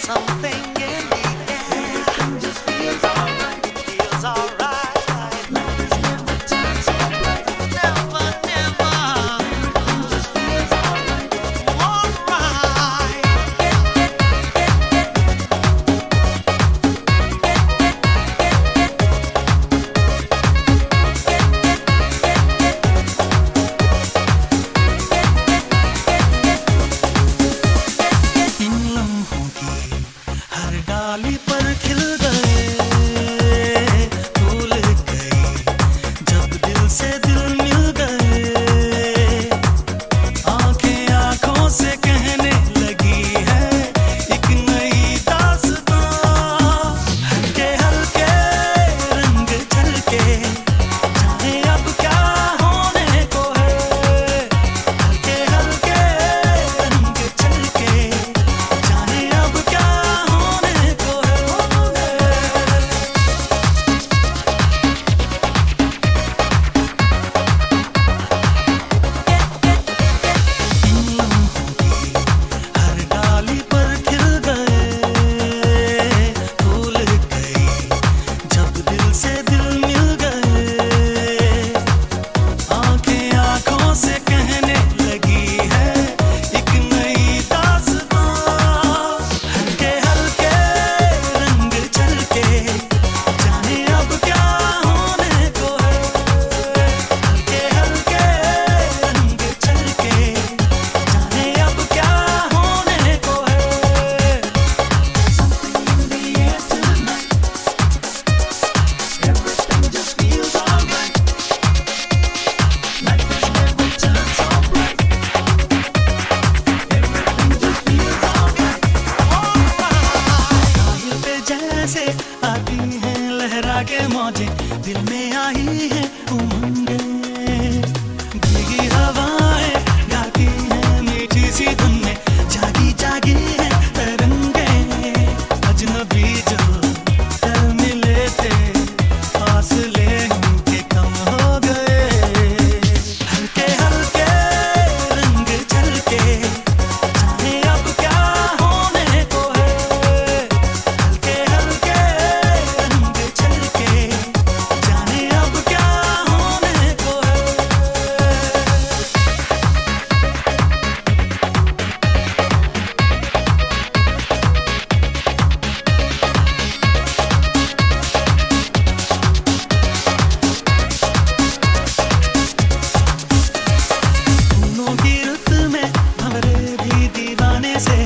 something in the air. Everything just feels alright. Feels alright. Life has never turned so bright. Never, never. Everything just feels alright. Alright. इन लम्हों की हर डाली पर खिल गए, फूल गई जब दिल से दिल मिल गए। आंखें आंखों से कहने लगी है एक नई दास्तां। हल्के हल्के रंग झलके जाने अब क्या होने को है। हल्के हल्के रंग झलके जाने अब क्या होने को है। इन लम्हों की हर डाली पर खिल गए, फूल गई जब दिल से दिल मिल गए। आंखें आंखों से कहने लगी है एक नई दास्तां। हल्के हल्के रंग झलके जाने अब क्या होने को है। हल्के हल्के रंग झलके जाने अब क्या होने को है। Something in the air tonight. Everything just feels alright. Life has never turned so bright. Everything just feels alright. साहिल पे जैसे आती हैं लहरा के मौजें, दिल में आई है उमंगें। भीगी हवाएं गाती हैं मीठी सी धुन में, जागी जागी है तरंगें। अजनबी जो कल मिले थे, फासले उनके कम हो गए। हल्के हल्के रंग झलके जाने अब क्या होने को है। हल्के हल्के रंग झलके जाने अब क्या होने को है। फूलों की रुत में भंवरे भी दीवाने से